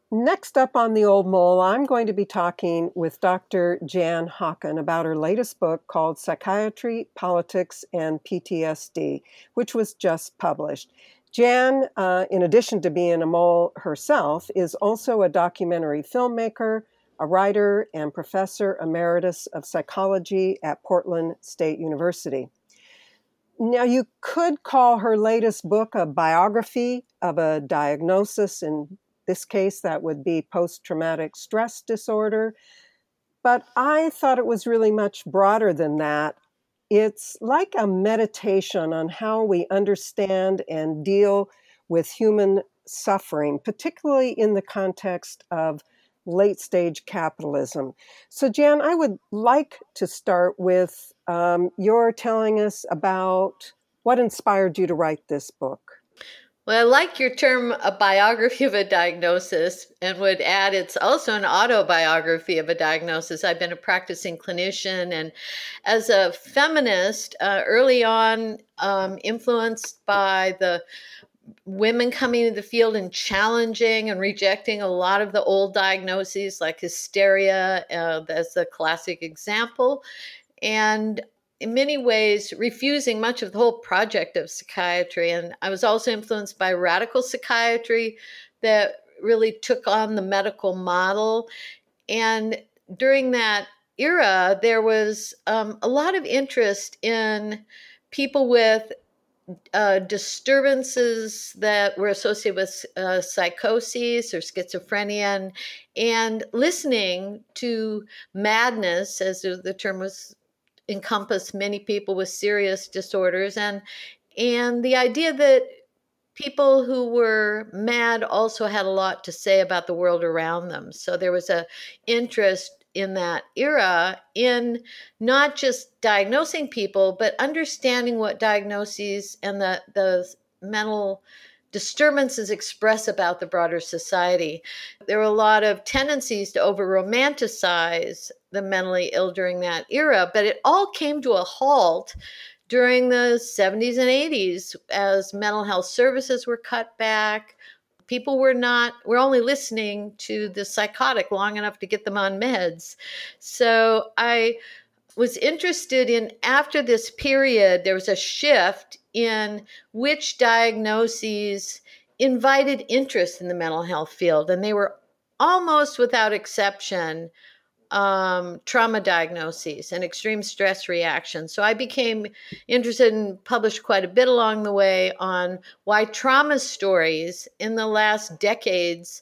Next up on the Old Mole, I'm going to be talking with Dr. Jan Hawken about her latest book called Psychiatry, Politics, and PTSD, which was just published. Jan, in addition to being a mole herself, is also a documentary filmmaker, a writer, and professor emeritus of psychology at Portland State University. Now, you could call her latest book a biography of a diagnosis. In this case, that would be post-traumatic stress disorder. But I thought it was really much broader than that. It's like a meditation on how we understand and deal with human suffering, particularly in the context of late stage capitalism. So, Jan, I would like to start with your telling us about what inspired you to write this book. Well, I like your term, a biography of a diagnosis, and would add it's also an autobiography of a diagnosis. I've been a practicing clinician, and as a feminist, early on, influenced by the women coming into the field and challenging and rejecting a lot of the old diagnoses like hysteria, as the classic example. And in many ways, refusing much of the whole project of psychiatry. And I was also influenced by radical psychiatry that really took on the medical model. And during that era, there was a lot of interest in people with disturbances that were associated with psychosis or schizophrenia, and listening to madness, as the term was, encompassed many people with serious disorders, and the idea that people who were mad also had a lot to say about the world around them. So there was a interest in that era in not just diagnosing people, but understanding what diagnoses and the mental disturbances express about the broader society. There were a lot of tendencies to over romanticize the mentally ill during that era, but it all came to a halt during the 70s and 80s as mental health services were cut back. People were only listening to the psychotic long enough to get them on meds. So I was interested in, after this period, there was a shift in which diagnoses invited interest in the mental health field. And they were almost without exception trauma diagnoses and extreme stress reactions. So I became interested and published quite a bit along the way on why trauma stories in the last decades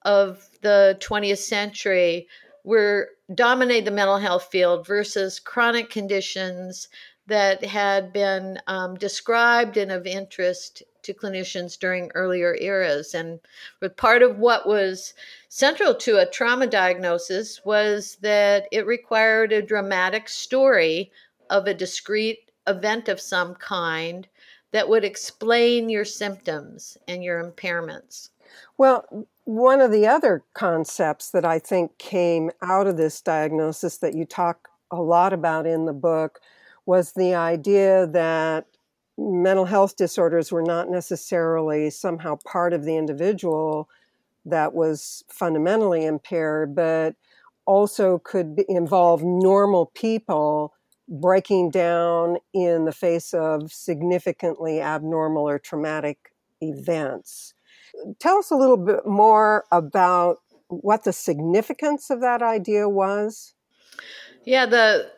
of the 20th century were dominate the mental health field versus chronic conditions that had been described and of interest to clinicians during earlier eras. And part of what was central to a trauma diagnosis was that it required a dramatic story of a discrete event of some kind that would explain your symptoms and your impairments. Well, one of the other concepts that I think came out of this diagnosis that you talk a lot about in the book was the idea that mental health disorders were not necessarily somehow part of the individual that was fundamentally impaired, but also could involve normal people breaking down in the face of significantly abnormal or traumatic events. Tell us a little bit more about what the significance of that idea was. Yeah, the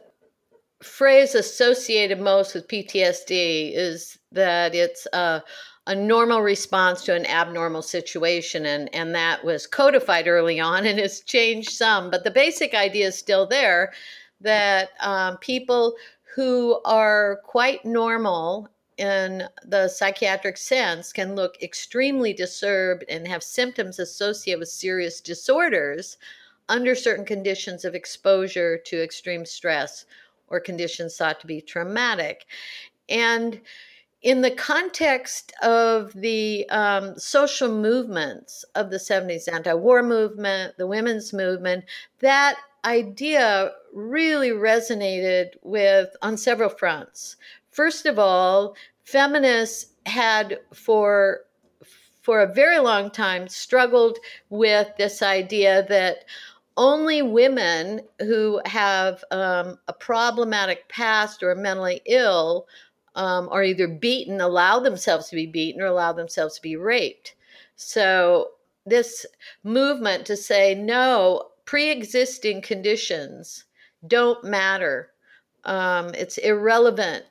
phrase associated most with PTSD is that it's a normal response to an abnormal situation, and that was codified early on and has changed some, but the basic idea is still there, that people who are quite normal in the psychiatric sense can look extremely disturbed and have symptoms associated with serious disorders under certain conditions of exposure to extreme stress or conditions thought to be traumatic. And in the context of the social movements of the 70s, anti-war movement, the women's movement, that idea really resonated with on several fronts. First of all, feminists had for for a very long time struggled with this idea that only women who have a problematic past or are mentally ill are either beaten, allow themselves to be beaten, or allow themselves to be raped. So this movement to say, no, pre-existing conditions don't matter. It's irrelevant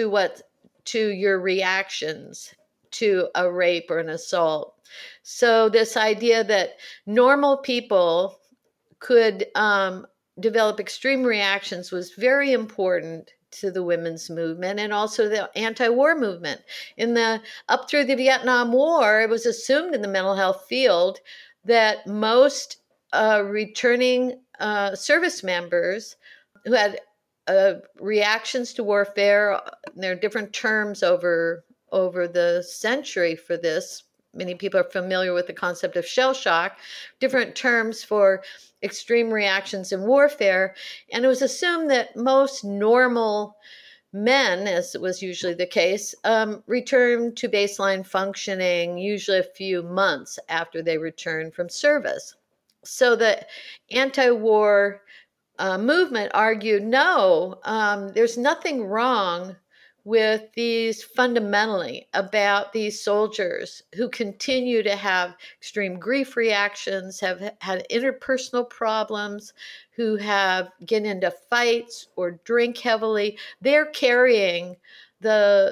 to your reactions to a rape or an assault. So this idea that normal people could develop extreme reactions was very important to the women's movement and also the anti-war movement. Up through the Vietnam War, it was assumed in the mental health field that most returning service members who had reactions to warfare, there are different terms over the century for this. Many people are familiar with the concept of shell shock, different terms for extreme reactions in warfare. And it was assumed that most normal men, as was usually the case, returned to baseline functioning usually a few months after they returned from service. So the anti-war movement argued, no, there's nothing wrong with these fundamentally about these soldiers who continue to have extreme grief reactions, have had interpersonal problems, who get into fights or drink heavily. They're carrying the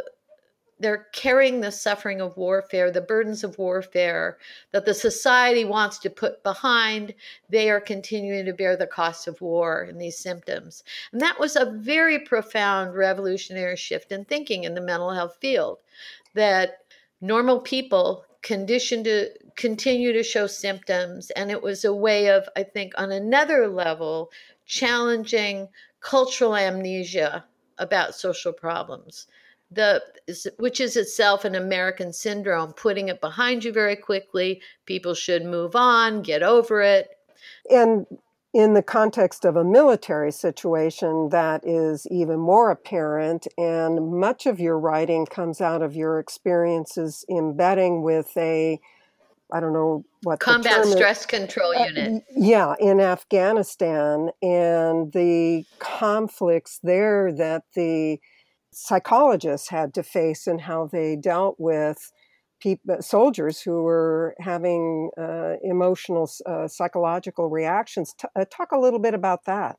suffering of warfare, the burdens of warfare that the society wants to put behind. They are continuing to bear the cost of war and these symptoms. And that was a very profound revolutionary shift in thinking in the mental health field, that normal people conditioned to continue to show symptoms. And it was a way of, I think, on another level, challenging cultural amnesia about social problems. Which is itself an American syndrome, putting it behind you very quickly. People should move on, get over it. And in the context of a military situation, that is even more apparent. And much of your writing comes out of your experiences embedding with I don't know what combat the term stress control unit. Yeah, in Afghanistan, and the conflicts there that the psychologists had to face and how they dealt with soldiers who were having emotional, psychological reactions. Talk a little bit about that.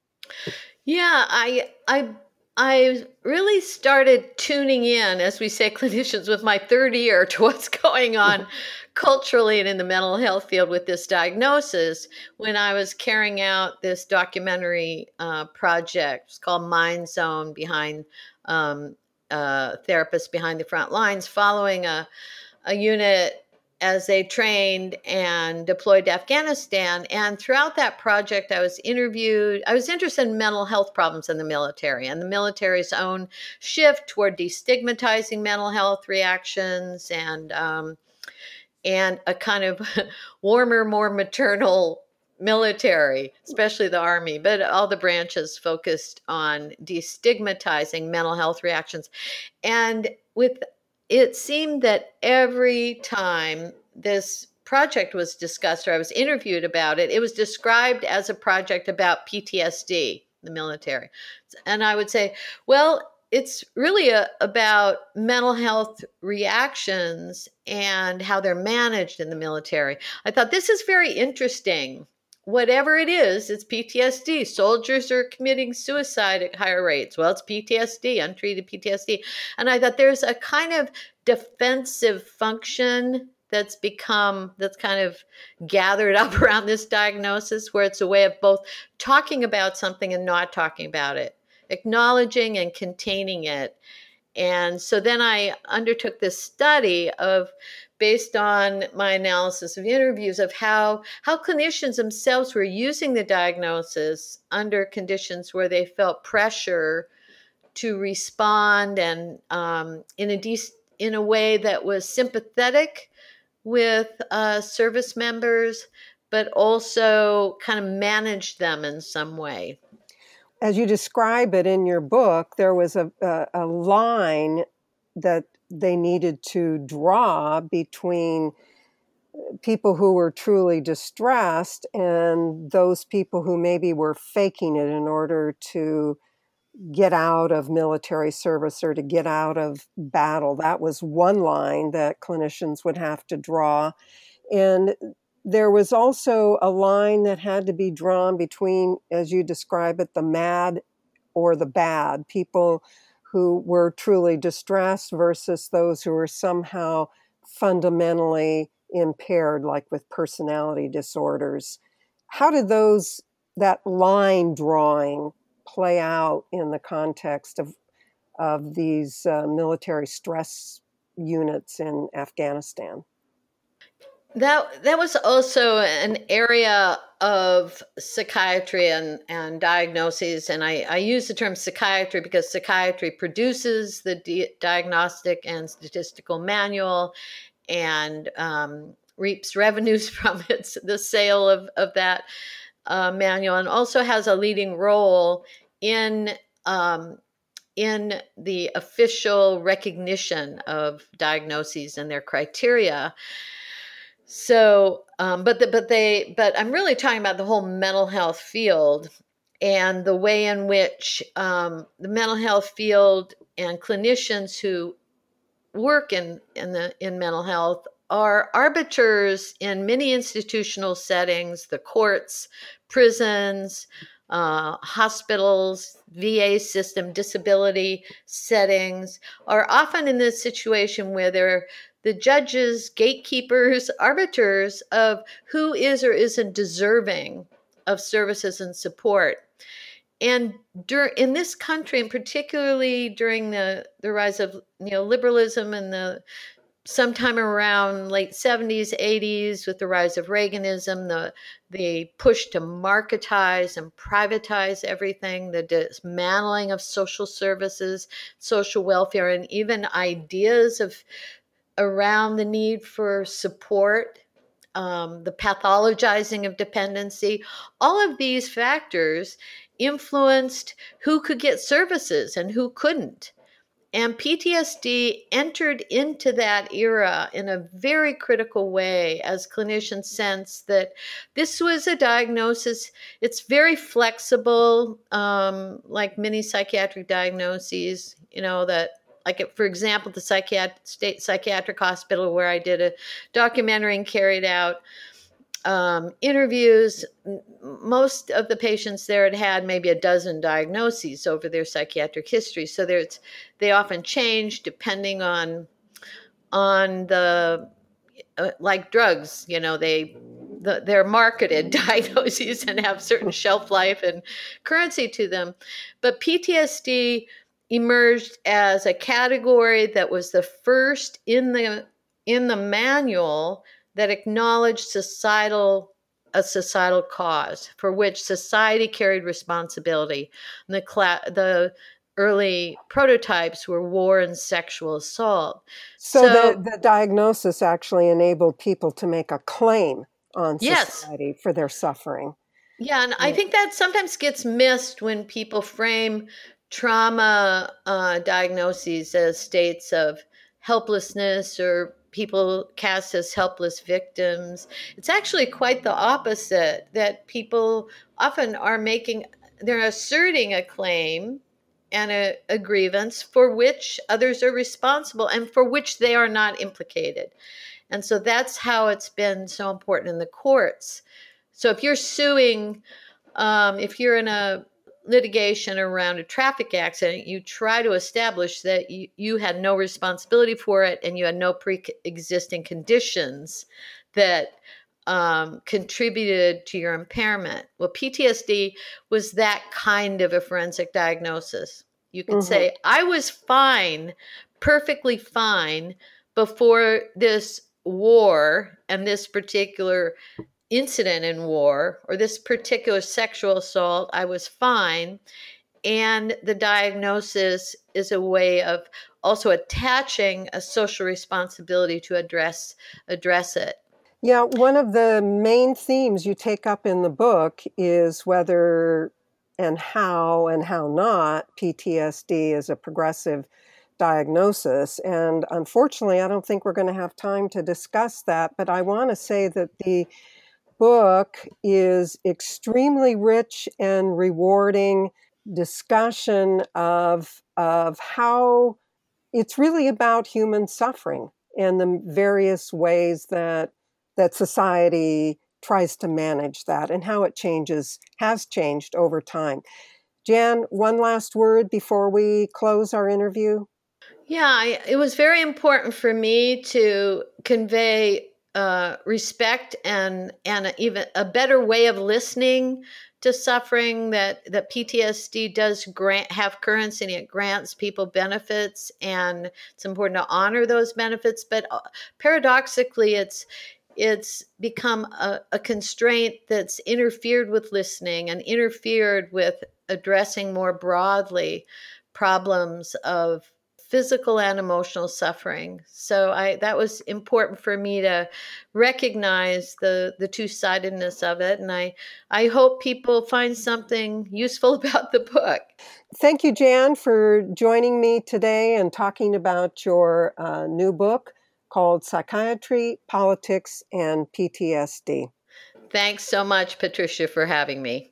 Yeah, I really started tuning in, as we say, clinicians, with my third ear to what's going on culturally and in the mental health field with this diagnosis when I was carrying out this documentary project. It's called Mind Zone, behind therapists behind the front lines, following a unit as they trained and deployed to Afghanistan. And throughout that project, I was interviewed. I was interested in mental health problems in the military and the military's own shift toward destigmatizing mental health reactions and a kind of warmer, more maternal military, especially the Army, but all the branches focused on destigmatizing mental health reactions. And it seemed that every time this project was discussed or I was interviewed about it, it was described as a project about PTSD, the military. And I would say, well, it's really about mental health reactions and how they're managed in the military. I thought this is very interesting. Whatever it is, it's PTSD. Soldiers are committing suicide at higher rates. Well, it's PTSD, untreated PTSD. And I thought there's a kind of defensive function that's kind of gathered up around this diagnosis, where it's a way of both talking about something and not talking about it, acknowledging and containing it. And so then I undertook this study based on my analysis of interviews, of how clinicians themselves were using the diagnosis under conditions where they felt pressure to respond and in a way that was sympathetic with service members, but also kind of managed them in some way. As you describe it in your book, there was a line that they needed to draw between people who were truly distressed and those people who maybe were faking it in order to get out of military service or to get out of battle. That was one line that clinicians would have to draw. And there was also a line that had to be drawn between, as you describe it, the mad or the bad, people who were truly distressed versus those who were somehow fundamentally impaired, like with personality disorders. How did that line drawing play out in the context of these military stress units in Afghanistan? That was also an area of psychiatry and diagnoses, and I use the term psychiatry because psychiatry produces the diagnostic and statistical manual and reaps revenues from the sale of that manual, and also has a leading role in the official recognition of diagnoses and their criteria. So, but I'm really talking about the whole mental health field and the way in which the mental health field and clinicians who work in mental health are arbiters in many institutional settings, the courts, prisons, hospitals, VA system, disability settings, are often in this situation where they're the judges, gatekeepers, arbiters of who is or isn't deserving of services and support. And in this country, and particularly during the rise of neoliberalism and sometime around late 70s, 80s, with the rise of Reaganism, the push to marketize and privatize everything, the dismantling of social services, social welfare, and even ideas around the need for support, the pathologizing of dependency, all of these factors influenced who could get services and who couldn't. And PTSD entered into that era in a very critical way as clinicians sense that this was a diagnosis. It's very flexible, like many psychiatric diagnoses, that, like, for example, the State Psychiatric Hospital, where I did a documentary and carried out interviews. Most of the patients there had maybe a dozen diagnoses over their psychiatric history. So they often change depending on the like drugs. They're marketed diagnoses and have certain shelf life and currency to them. But PTSD emerged as a category that was the first in the manual that acknowledged a societal cause for which society carried responsibility. And the early prototypes were war and sexual assault. So the diagnosis actually enabled people to make a claim on society for their suffering. Yeah, and I think that sometimes gets missed when people frame trauma diagnoses as states of helplessness or people cast as helpless victims. It's actually quite the opposite, that people often they're asserting a claim and a grievance for which others are responsible and for which they are not implicated. And so that's how it's been so important in the courts. So if you're suing, if you're in a litigation around a traffic accident, you try to establish that you had no responsibility for it and you had no pre-existing conditions that contributed to your impairment. Well, PTSD was that kind of a forensic diagnosis. You could say, I was fine, perfectly fine, before this war and this particular incident in war or this particular sexual assault. I was fine. And the diagnosis is a way of also attaching a social responsibility to address it. Yeah, one of the main themes you take up in the book is whether and how not PTSD is a progressive diagnosis. And unfortunately, I don't think we're going to have time to discuss that, but I want to say that the book is extremely rich and rewarding discussion of how it's really about human suffering and the various ways that society tries to manage that and how it has changed over time. Jan, one last word before we close our interview? Yeah, it was very important for me to convey respect and even a better way of listening to suffering. That PTSD does have currency, and it grants people benefits, and it's important to honor those benefits. But paradoxically, it's become a constraint that's interfered with listening and interfered with addressing more broadly problems of physical and emotional suffering. So that was important for me to recognize the two-sidedness of it. And I hope people find something useful about the book. Thank you, Jan, for joining me today and talking about your new book called Psychiatry, Politics, and PTSD. Thanks so much, Patricia, for having me.